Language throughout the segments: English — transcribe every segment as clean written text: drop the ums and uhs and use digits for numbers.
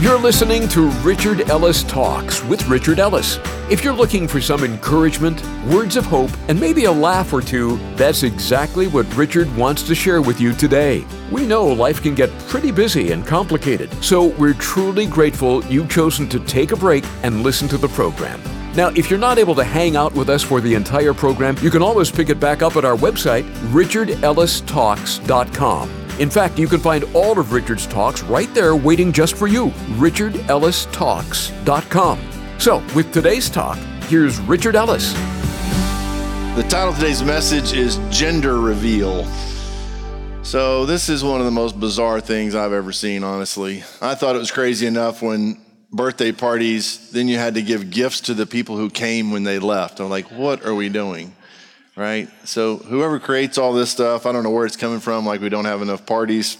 You're listening to Richard Ellis Talks with Richard Ellis. If you're looking for some encouragement, words of hope, and maybe a laugh or two, that's exactly what Richard wants to share with you today. We know life can get pretty busy and complicated, so we're truly grateful you've chosen to take a break and listen to the program. Now, if you're not able to hang out with us for the entire program, you can always pick it back up at our website, richardellistalks.com. In fact, you can find all of Richard's talks right there waiting just for you, richardellistalks.com. So, with today's talk, here's Richard Ellis. The title of today's message is Gender Reveal. So this is one of the most bizarre things I've ever seen, honestly. I thought it was crazy enough when birthday parties, then you had to give gifts to the people who came when they left. I'm like, what are we doing? Right? So whoever creates all this stuff, I don't know where it's coming from, like we don't have enough parties.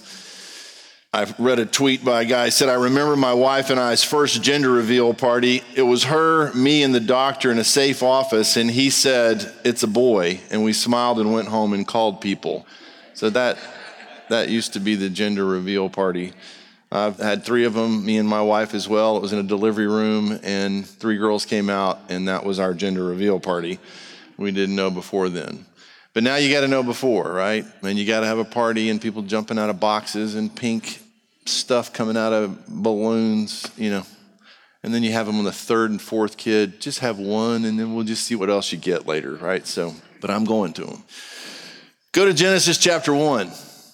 I've read a tweet by a guy who said, I remember my wife and I's first gender reveal party. It was her, me, and the doctor in a safe office, and he said, it's a boy. And we smiled and went home and called people. So that used to be the gender reveal party. I've had 3 of them, me and my wife as well. It was in a delivery room, and 3 girls came out, and that was our gender reveal party. We didn't know before then. But now you got to know before, right? And you got to have a party and people jumping out of boxes and pink stuff coming out of balloons, And then you have them on the 3rd and 4th kid. Just have one and then we'll just see what else you get later, right? So, but I'm going to them. Go to Genesis chapter 1.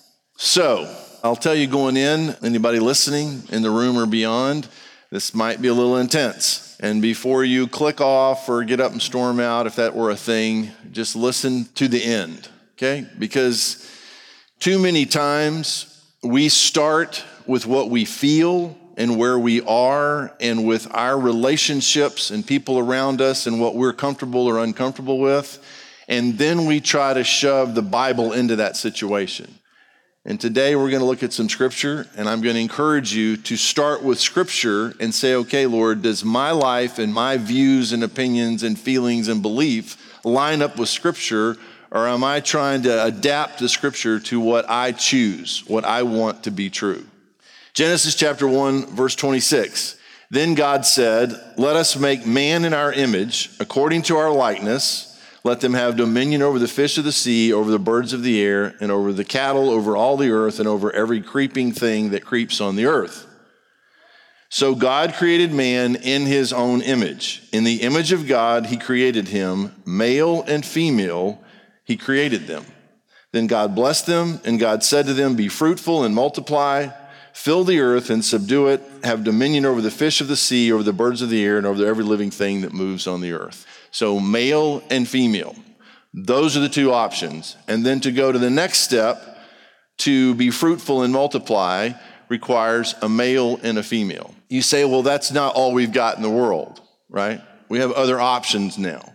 So, I'll tell you going in, anybody listening in the room or beyond, this might be a little intense. And before you click off or get up and storm out, if that were a thing, just listen to the end, okay? Because too many times we start with what we feel and where we are and with our relationships and people around us and what we're comfortable or uncomfortable with. And then we try to shove the Bible into that situation. And today we're going to look at some scripture, and I'm going to encourage you to start with scripture and say, okay, Lord, does my life and my views and opinions and feelings and belief line up with scripture, or am I trying to adapt the scripture to what I choose, what I want to be true? Genesis chapter 1, verse 26. Then God said, let us make man in our image, according to our likeness. Let them have dominion over the fish of the sea, over the birds of the air, and over the cattle, over all the earth, and over every creeping thing that creeps on the earth. So God created man in his own image. In the image of God, he created him, male and female, he created them. Then God blessed them, and God said to them, be fruitful and multiply, fill the earth and subdue it, have dominion over the fish of the sea, over the birds of the air, and over every living thing that moves on the earth. So male and female, those are the 2 options. And then to go to the next step, to be fruitful and multiply, requires a male and a female. You say, well, that's not all we've got in the world, right? We have other options now.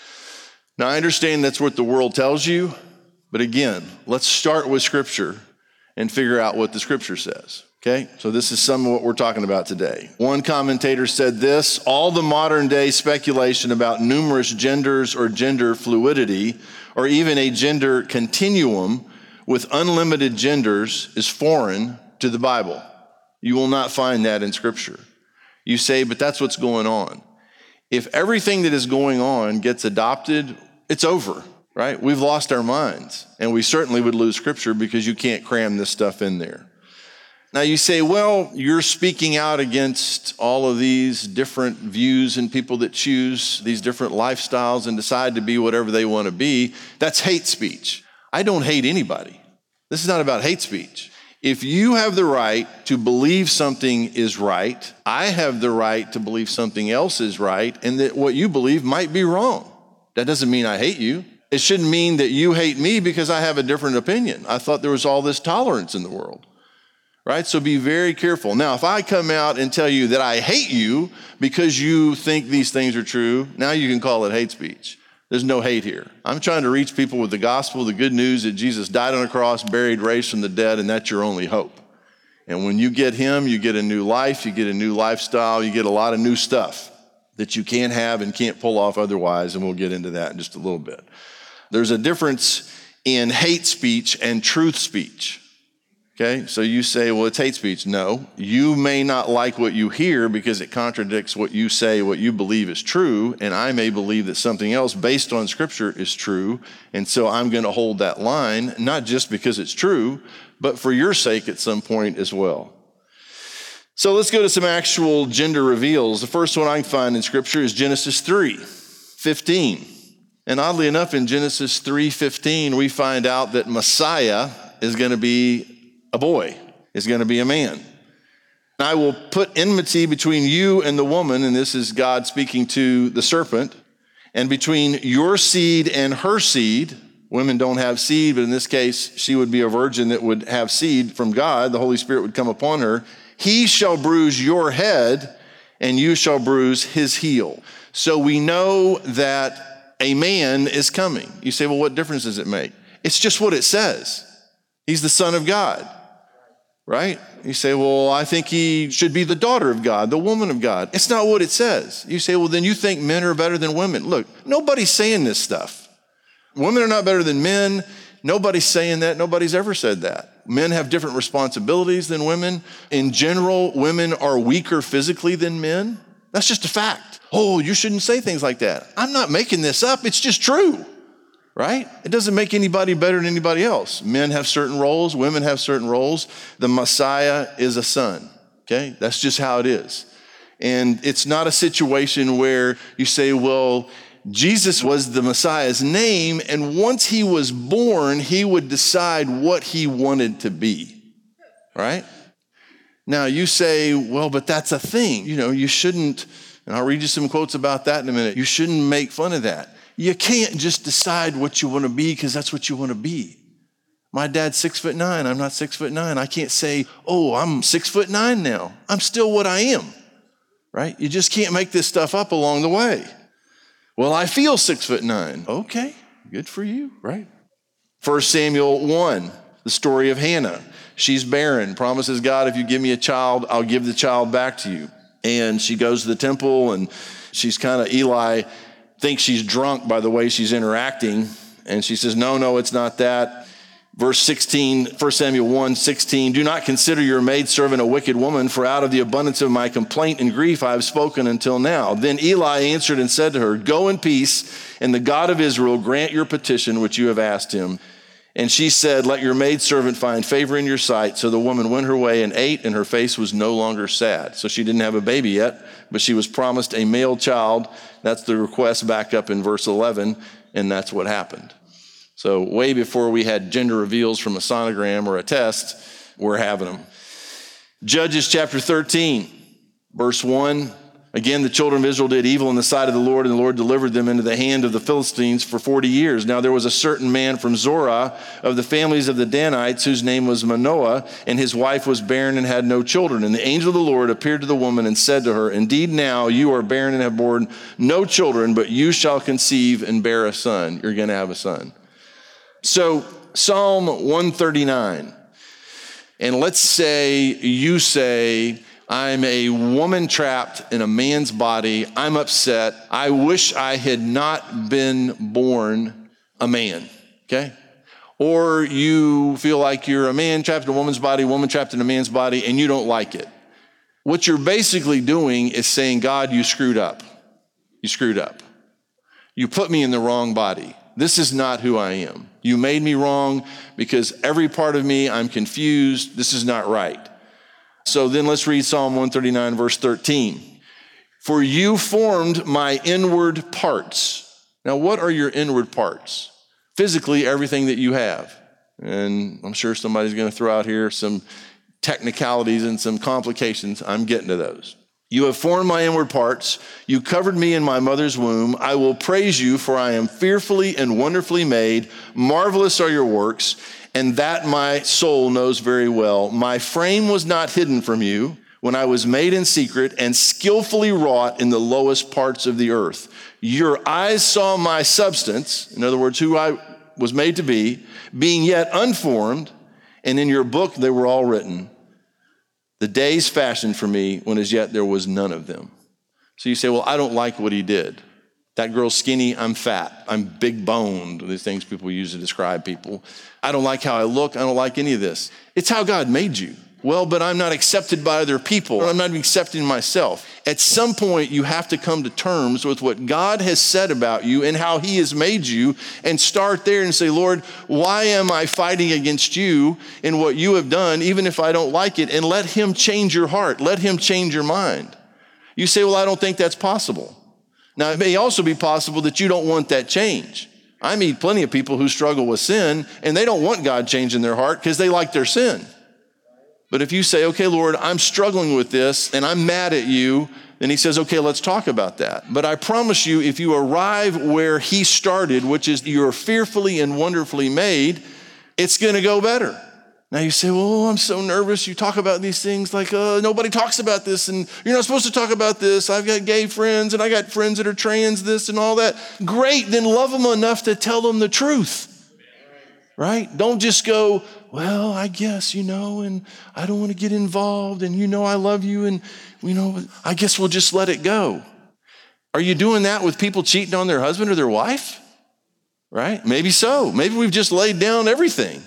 Now, I understand that's what the world tells you, but again, let's start with scripture and figure out what the scripture says. Okay, so this is some of what we're talking about today. One commentator said this, all the modern day speculation about numerous genders or gender fluidity, or even a gender continuum with unlimited genders is foreign to the Bible. You will not find that in scripture. You say, but that's what's going on. If everything that is going on gets adopted, it's over, right? We've lost our minds, and we certainly would lose scripture because you can't cram this stuff in there. Now you say, well, you're speaking out against all of these different views and people that choose these different lifestyles and decide to be whatever they want to be. That's hate speech. I don't hate anybody. This is not about hate speech. If you have the right to believe something is right, I have the right to believe something else is right, and that what you believe might be wrong. That doesn't mean I hate you. It shouldn't mean that you hate me because I have a different opinion. I thought there was all this tolerance in the world. Right? So be very careful. Now, if I come out and tell you that I hate you because you think these things are true, now you can call it hate speech. There's no hate here. I'm trying to reach people with the gospel, the good news that Jesus died on a cross, buried, raised from the dead, and that's your only hope. And when you get him, you get a new life, you get a new lifestyle, you get a lot of new stuff that you can't have and can't pull off otherwise, and we'll get into that in just a little bit. There's a difference in hate speech and truth speech. Okay, so you say, well, it's hate speech. No, you may not like what you hear because it contradicts what you say, what you believe is true, and I may believe that something else based on Scripture is true, and so I'm going to hold that line, not just because it's true, but for your sake at some point as well. So let's go to some actual gender reveals. The first one I can find in Scripture is Genesis 3:15. And oddly enough, in Genesis 3:15, we find out that Messiah is going to be a boy, is going to be a man. And I will put enmity between you and the woman, and this is God speaking to the serpent, and between your seed and her seed. Women don't have seed, but in this case, she would be a virgin that would have seed from God. The Holy Spirit would come upon her. He shall bruise your head, and you shall bruise his heel. So we know that a man is coming. You say, well, what difference does it make? It's just what it says. He's the Son of God, right? You say, well, I think he should be the daughter of God, the woman of God. It's not what it says. You say, well, then you think men are better than women. Look, nobody's saying this stuff. Women are not better than men. Nobody's saying that. Nobody's ever said that. Men have different responsibilities than women. In general, women are weaker physically than men. That's just a fact. Oh, you shouldn't say things like that. I'm not making this up. It's just true, right? It doesn't make anybody better than anybody else. Men have certain roles. Women have certain roles. The Messiah is a son, okay? That's just how it is. And it's not a situation where you say, well, Jesus was the Messiah's name, and once he was born, he would decide what he wanted to be, right? Now you say, well, but that's a thing. You shouldn't, and I'll read you some quotes about that in a minute. You shouldn't make fun of that. You can't just decide what you want to be because that's what you want to be. My dad's 6'9". I'm not 6'9". I can't say, oh, I'm 6'9" now. I'm still what I am, right? You just can't make this stuff up along the way. Well, I feel 6'9". Okay, good for you, right? 1 Samuel 1, the story of Hannah. She's barren, promises God, if you give me a child, I'll give the child back to you. And she goes to the temple, and she's Eli thinks she's drunk by the way she's interacting. And she says, no, it's not that. Verse 16, 1 Samuel 1:16, do not consider your maidservant a wicked woman, for out of the abundance of my complaint and grief I have spoken until now. Then Eli answered and said to her, go in peace, and the God of Israel grant your petition which you have asked him. And she said, let your maidservant find favor in your sight. So the woman went her way and ate, and her face was no longer sad. So she didn't have a baby yet, but she was promised a male child. That's the request back up in verse 11, and that's what happened. So way before we had gender reveals from a sonogram or a test, we're having them. Judges chapter 13, verse 1. Again, the children of Israel did evil in the sight of the Lord, and the Lord delivered them into the hand of the Philistines for 40 years. Now there was a certain man from Zorah of the families of the Danites, whose name was Manoah, and his wife was barren and had no children. And the angel of the Lord appeared to the woman and said to her, indeed now you are barren and have borne no children, but you shall conceive and bear a son. You're going to have a son. So Psalm 139, and let's say you say, I'm a woman trapped in a man's body. I'm upset. I wish I had not been born a man, okay? Or you feel like you're a man trapped in a woman's body, woman trapped in a man's body, and you don't like it. What you're basically doing is saying, God, you screwed up. You screwed up. You put me in the wrong body. This is not who I am. You made me wrong because every part of me, I'm confused. This is not right. So then let's read Psalm 139, verse 13. For you formed my inward parts. Now, what are your inward parts? Physically, everything that you have. And I'm sure somebody's going to throw out here some technicalities and some complications. I'm getting to those. You have formed my inward parts. You covered me in my mother's womb. I will praise you, for I am fearfully and wonderfully made. Marvelous are your works, and that my soul knows very well. My frame was not hidden from you when I was made in secret and skillfully wrought in the lowest parts of the earth. Your eyes saw my substance, in other words, who I was made to be, being yet unformed, and in your book they were all written. The days fashioned for me when as yet there was none of them. So you say, well, I don't like what he did. That girl's skinny, I'm fat. I'm big boned, these things people use to describe people. I don't like how I look. I don't like any of this. It's how God made you. Well, but I'm not accepted by other people. I'm not even accepting myself. At some point, you have to come to terms with what God has said about you and how he has made you, and start there and say, Lord, why am I fighting against you in what you have done, even if I don't like it? And let him change your heart. Let him change your mind. You say, well, I don't think that's possible. Now, it may also be possible that you don't want that change. I meet plenty of people who struggle with sin, and they don't want God changing their heart because they like their sin. But if you say, okay, Lord, I'm struggling with this and I'm mad at you, then he says, okay, let's talk about that. But I promise you, if you arrive where he started, which is you're fearfully and wonderfully made, it's going to go better. Now you say, well, I'm so nervous. You talk about these things like, nobody talks about this, and you're not supposed to talk about this. I've got gay friends, and I got friends that are trans, this and all that. Great, then love them enough to tell them the truth, right? Don't just go, well, I guess, and I don't want to get involved, and I love you, and, I guess we'll just let it go. Are you doing that with people cheating on their husband or their wife? Right? Maybe so. Maybe we've just laid down everything.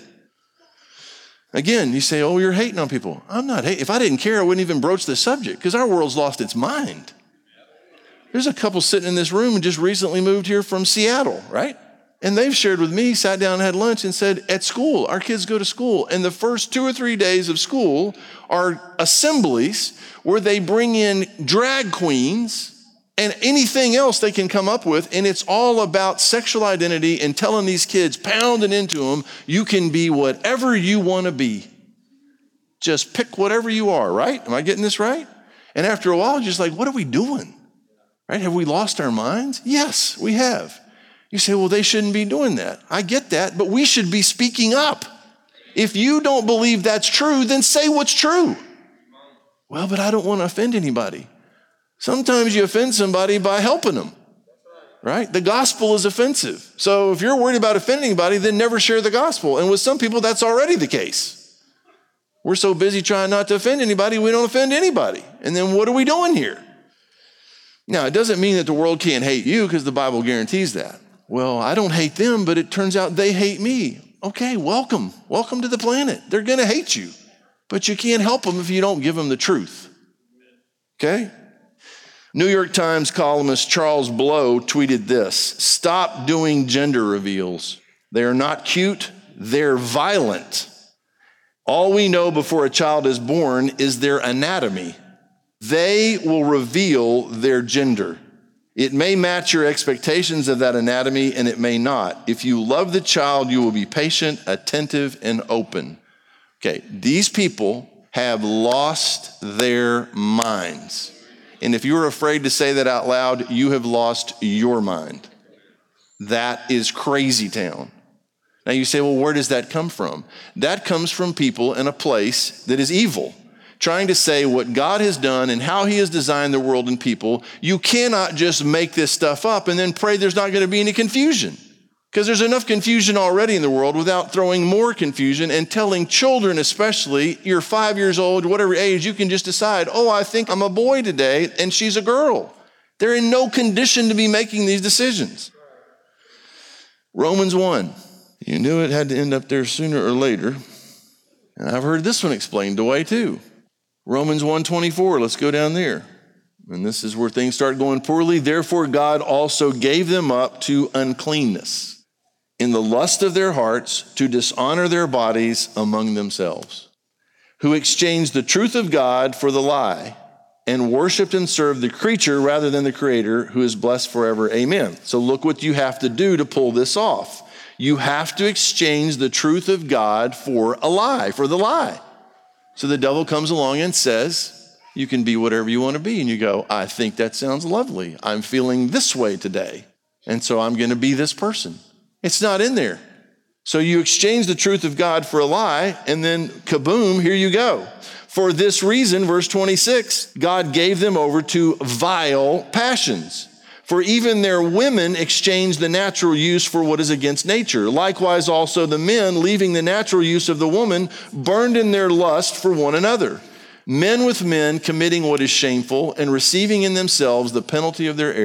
Again, you say, oh, you're hating on people. I'm not hating. If I didn't care, I wouldn't even broach the subject because our world's lost its mind. There's a couple sitting in this room and just recently moved here from Seattle, right? And they've shared with me, sat down and had lunch and said, at school, our kids go to school, and the first 2 or 3 days of school are assemblies where they bring in drag queens and anything else they can come up with, and it's all about sexual identity and telling these kids, pounding into them, you can be whatever you want to be. Just pick whatever you are, right? Am I getting this right? And after a while, just like, what are we doing? Right? Have we lost our minds? Yes, we have. You say, well, they shouldn't be doing that. I get that, but we should be speaking up. If you don't believe that's true, then say what's true. Well, but I don't want to offend anybody. Sometimes you offend somebody by helping them, right? The gospel is offensive. So if you're worried about offending anybody, then never share the gospel. And with some people, that's already the case. We're so busy trying not to offend anybody, we don't offend anybody. And then what are we doing here? Now, it doesn't mean that the world can't hate you because the Bible guarantees that. Well, I don't hate them, but it turns out they hate me. Okay, welcome. Welcome to the planet. They're going to hate you, but you can't help them if you don't give them the truth. Okay? New York Times columnist Charles Blow tweeted this: stop doing gender reveals. They are not cute, they're violent. All we know before a child is born is their anatomy. They will reveal their gender. It may match your expectations of that anatomy, and it may not. If you love the child, you will be patient, attentive, and open. Okay, these people have lost their minds. And if you're afraid to say that out loud, you have lost your mind. That is crazy town. Now you say, well, where does that come from? That comes from people in a place that is evil, trying to say what God has done and how he has designed the world and people. You cannot just make this stuff up and then pray there's not going to be any confusion. Because there's enough confusion already in the world without throwing more confusion and telling children, especially, you're 5 years old, whatever age, you can just decide, oh, I think I'm a boy today and she's a girl. They're in no condition to be making these decisions. Romans 1. You knew it had to end up there sooner or later. And I've heard this one explained away too. Romans 1:24, let's go down there. And this is where things start going poorly. Therefore, God also gave them up to uncleanness in the lust of their hearts to dishonor their bodies among themselves, who exchanged the truth of God for the lie and worshiped and served the creature rather than the Creator, who is blessed forever. Amen. So look what you have to do to pull this off. You have to exchange the truth of God for a lie, for the lie. So the devil comes along and says, you can be whatever you want to be. And you go, I think that sounds lovely. I'm feeling this way today. And so I'm going to be this person. It's not in there. So you exchange the truth of God for a lie, and then kaboom, here you go. For this reason, verse 26, God gave them over to vile passions. For even their women exchanged the natural use for what is against nature. Likewise also the men, leaving the natural use of the woman, burned in their lust for one another. Men with men committing what is shameful and receiving in themselves the penalty of their error.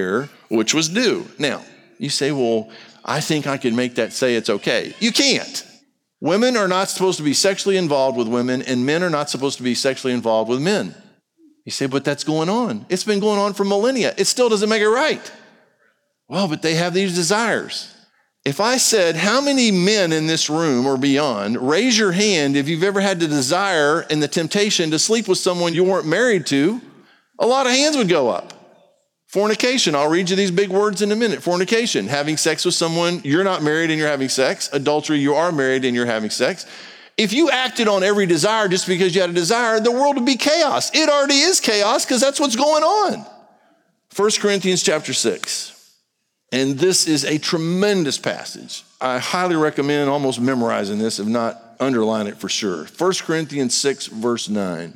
which was due. Now, you say, well, I think I can make that say it's okay. You can't. Women are not supposed to be sexually involved with women, and men are not supposed to be sexually involved with men. You say, but that's going on. It's been going on for millennia. It still doesn't make it right. Well, but they have these desires. If I said, how many men in this room or beyond, raise your hand if you've ever had the desire and the temptation to sleep with someone you weren't married to, a lot of hands would go up. Fornication, I'll read you these big words in a minute. Fornication, having sex with someone you're not married and you're having sex. Adultery, you are married and you're having sex. If you acted on every desire just because you had a desire, the world would be chaos. It already is chaos because that's what's going on. 1 Corinthians chapter 6. And this is a tremendous passage. I highly recommend almost memorizing this, if not underline it for sure. 1 Corinthians 6, verse 9.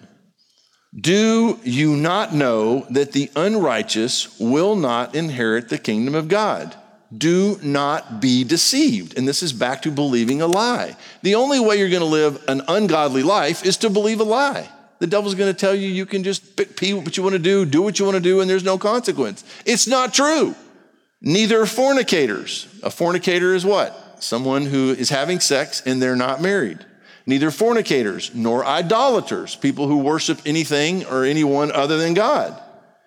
Do you not know that the unrighteous will not inherit the kingdom of God? Do not be deceived. And this is back to believing a lie. The only way you're going to live an ungodly life is to believe a lie. The devil's going to tell you you can just pick what you want to do what you want to do, and there's no consequence. It's not true. Neither fornicators. A fornicator is what? Someone who is having sex and they're not married. Neither fornicators nor idolaters, people who worship anything or anyone other than God,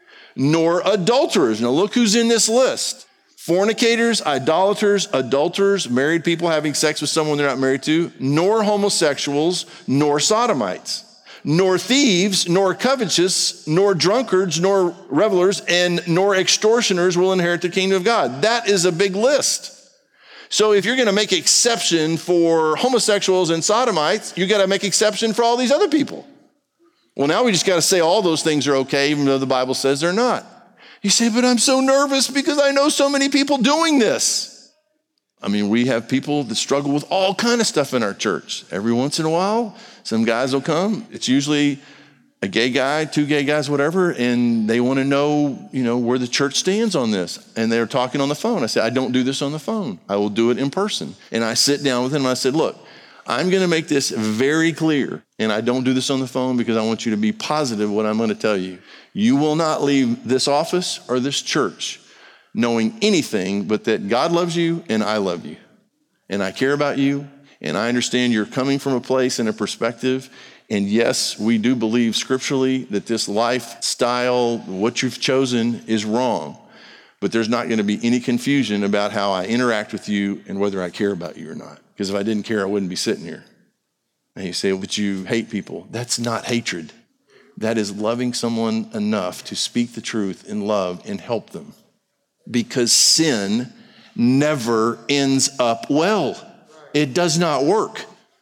nor adulterers. Now look who's in this list. Fornicators, idolaters, adulterers, married people having sex with someone they're not married to, nor homosexuals, nor sodomites, nor thieves, nor covetous, nor drunkards, nor revelers, and nor extortioners will inherit the kingdom of God. That is a big list. So if you're going to make exception for homosexuals and sodomites, you got to make exception for all these other people. Well, now we just got to say all those things are okay, even though the Bible says they're not. You say, but I'm so nervous because I know so many people doing this. I mean, we have people that struggle with all kind of stuff in our church. Every once in a while, some guys will come. It's usually a gay guy, two gay guys, whatever, and they want to know, where the church stands on this. And they're talking on the phone. I said, I don't do this on the phone. I will do it in person. And I sit down with them and I said, look, I'm going to make this very clear. And I don't do this on the phone because I want you to be positive what I'm going to tell you. You will not leave this office or this church knowing anything but that God loves you and I love you. And I care about you. And I understand you're coming from a place and a perspective. And yes, we do believe scripturally that this lifestyle, what you've chosen, is wrong. But there's not going to be any confusion about how I interact with you and whether I care about you or not. Because if I didn't care, I wouldn't be sitting here. And you say, but you hate people. That's not hatred. That is loving someone enough to speak the truth in love and help them. Because sin never ends up well. It does not work.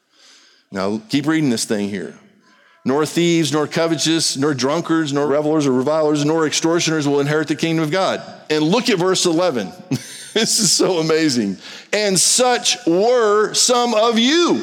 Now, keep reading this thing here. Nor thieves, nor covetous, nor drunkards, nor revelers or revilers, nor extortioners will inherit the kingdom of God. And look at verse 11. This is so amazing. And such were some of you.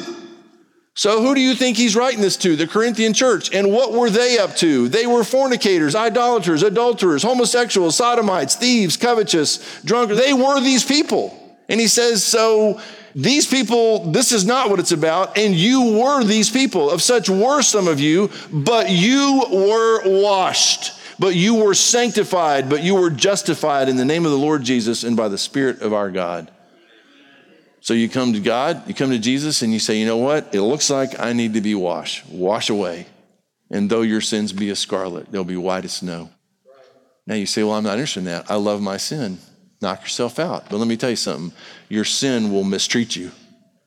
So who do you think he's writing this to? The Corinthian church. And what were they up to? They were fornicators, idolaters, adulterers, homosexuals, sodomites, thieves, covetous, drunkards. They were these people. And he says, so these people, this is not what it's about. And you were these people. Of such were some of you, but you were washed, but you were sanctified, but you were justified in the name of the Lord Jesus and by the Spirit of our God. So you come to God, you come to Jesus, and you say, you know what? It looks like I need to be washed. Wash away. And though your sins be as scarlet, they'll be white as snow. Now you say, well, I'm not interested in that. I love my sin. Knock yourself out. But let me tell you something. Your sin will mistreat you.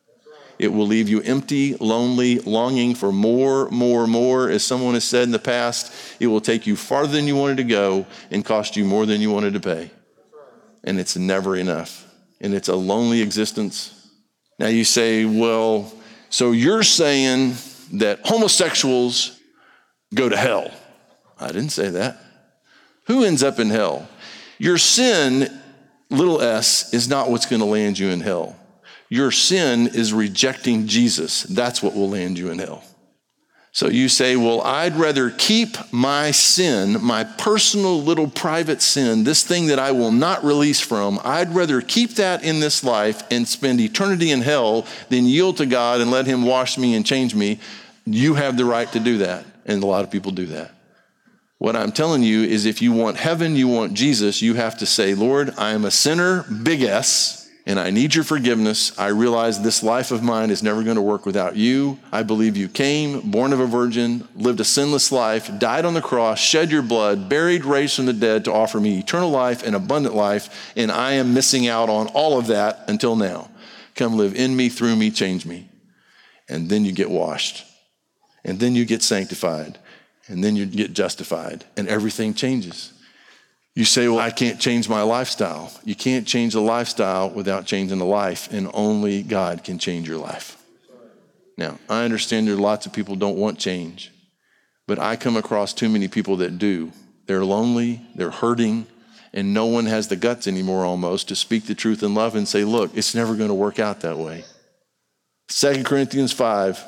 It will leave you empty, lonely, longing for more. As someone has said in the past, it will take you farther than you wanted to go and cost you more than you wanted to pay. And it's never enough. And it's a lonely existence. Now you say, well, so you're saying that homosexuals go to hell. I didn't say that. Who ends up in hell? Your sin, little s, is not what's going to land you in hell. Your sin is rejecting Jesus. That's what will land you in hell. So you say, well, I'd rather keep my sin, my personal little private sin, this thing that I will not release from, I'd rather keep that in this life and spend eternity in hell than yield to God and let him wash me and change me. You have the right to do that. And a lot of people do that. What I'm telling you is if you want heaven, you want Jesus, you have to say, Lord, I am a sinner, big S, and I need your forgiveness. I realize this life of mine is never going to work without you. I believe you came, born of a virgin, lived a sinless life, died on the cross, shed your blood, buried, raised from the dead to offer me eternal life and abundant life, and I am missing out on all of that until now. Come live in me, through me, change me. And then you get washed. And then you get sanctified. And then you get justified. And everything changes. You say, well, I can't change my lifestyle. You can't change the lifestyle without changing the life. And only God can change your life. Now, I understand there are lots of people who don't want change. But I come across too many people that do. They're lonely. They're hurting. And no one has the guts anymore almost to speak the truth in love and say, look, it's never going to work out that way. 2 Corinthians 5,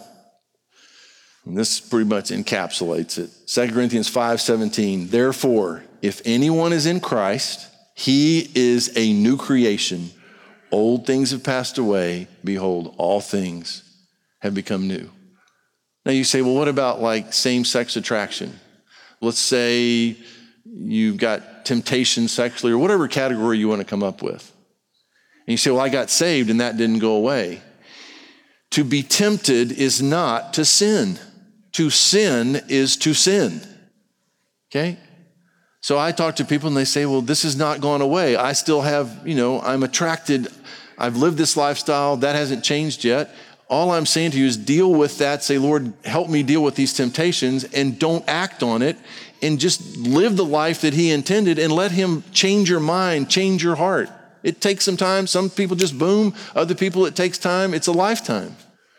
and this pretty much encapsulates it. 2 Corinthians 5:17, therefore, if anyone is in Christ, he is a new creation. Old things have passed away. Behold, all things have become new. Now you say, well, what about like same-sex attraction? Let's say you've got temptation sexually or whatever category you want to come up with. And you say, well, I got saved and that didn't go away. To be tempted is not to sin. To sin is to sin. Okay? So I talk to people and they say, well, this has not gone away. I still have, I'm attracted. I've lived this lifestyle. That hasn't changed yet. All I'm saying to you is deal with that. Say, Lord, help me deal with these temptations and don't act on it and just live the life that he intended and let him change your mind, change your heart. It takes some time. Some people just boom. Other people, it takes time. It's a lifetime.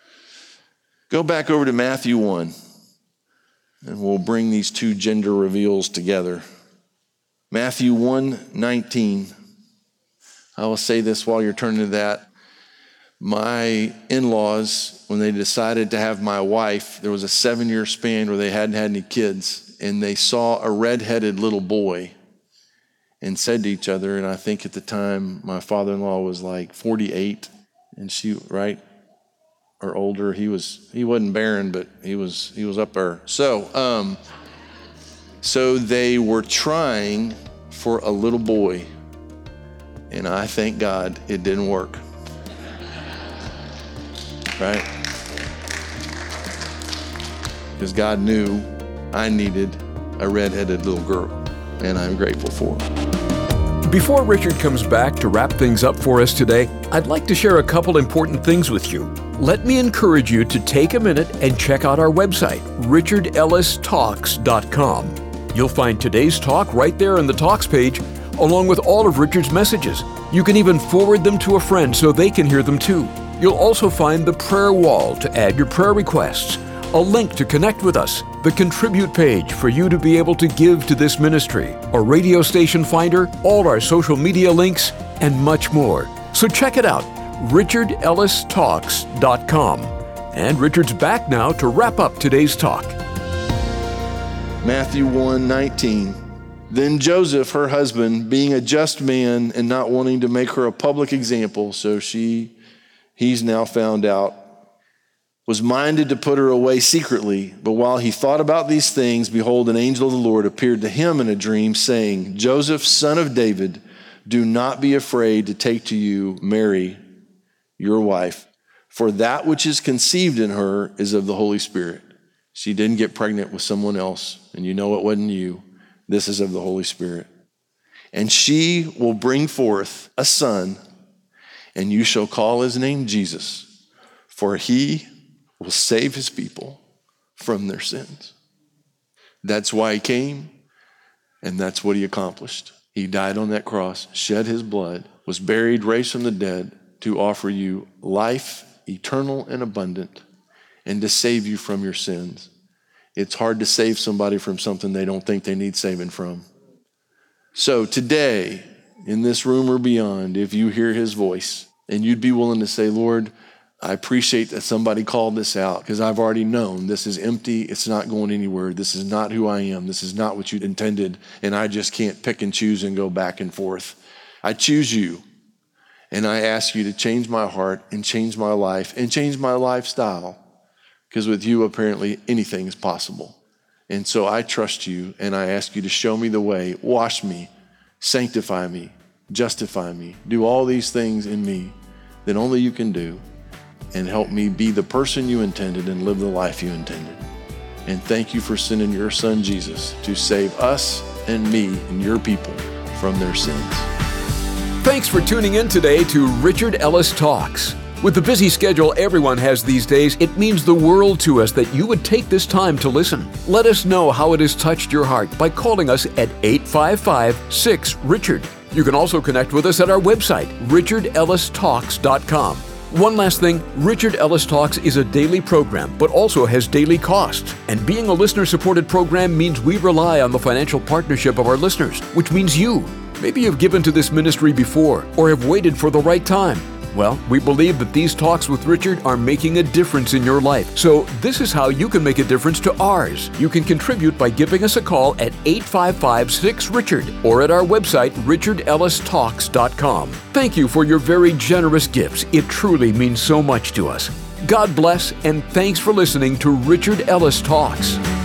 Go back over to Matthew 1, and we'll bring these two gender reveals together. Matthew 1:19. I will say this while you're turning to that. My in-laws, when they decided to have my wife, there was a 7-year span where they hadn't had any kids, and they saw a red-headed little boy and said to each other, and I think at the time my father-in-law was like 48, and she, right, or older. He wasn't barren, but he was up there. So they were trying for a little boy, and I thank God it didn't work. Right? Because God knew I needed a red-headed little girl, and I'm grateful for it. Before Richard comes back to wrap things up for us today, I'd like to share a couple important things with you. Let me encourage you to take a minute and check out our website, richardellistalks.com. You'll find today's talk right there in the Talks page, along with all of Richard's messages. You can even forward them to a friend so they can hear them too. You'll also find the prayer wall to add your prayer requests, a link to connect with us, the contribute page for you to be able to give to this ministry, a radio station finder, all our social media links, and much more. So check it out, richardellistalks.com. And Richard's back now to wrap up today's talk. Matthew 1:19. Then Joseph, her husband, being a just man and not wanting to make her a public example, so he's now found out, was minded to put her away secretly. But while he thought about these things, behold, an angel of the Lord appeared to him in a dream, saying, Joseph, son of David, do not be afraid to take to you Mary, your wife, for that which is conceived in her is of the Holy Spirit. She didn't get pregnant with someone else, and you know it wasn't you. This is of the Holy Spirit. And she will bring forth a son, and you shall call his name Jesus, for he will save his people from their sins. That's why he came, and that's what he accomplished. He died on that cross, shed his blood, was buried, raised from the dead to offer you life, eternal and abundant, and to save you from your sins. It's hard to save somebody from something they don't think they need saving from. So today, in this room or beyond, if you hear his voice and you'd be willing to say, Lord, I appreciate that somebody called this out because I've already known this is empty. It's not going anywhere. This is not who I am. This is not what you intended. And I just can't pick and choose and go back and forth. I choose you. And I ask you to change my heart and change my life and change my lifestyle. Because with you, apparently, anything is possible. And so I trust you, and I ask you to show me the way, wash me, sanctify me, justify me, do all these things in me that only you can do, and help me be the person you intended and live the life you intended. And thank you for sending your son Jesus to save us and me and your people from their sins. Thanks for tuning in today to Richard Ellis Talks. With the busy schedule everyone has these days, it means the world to us that you would take this time to listen. Let us know how it has touched your heart by calling us at 855-6-RICHARD. You can also connect with us at our website, richardellistalks.com. One last thing, Richard Ellis Talks is a daily program, but also has daily costs. And being a listener-supported program means we rely on the financial partnership of our listeners, which means you. Maybe you've given to this ministry before, or have waited for the right time. Well, we believe that these talks with Richard are making a difference in your life. So this is how you can make a difference to ours. You can contribute by giving us a call at 855-6-RICHARD or at our website, richardellistalks.com. Thank you for your very generous gifts. It truly means so much to us. God bless, and thanks for listening to Richard Ellis Talks.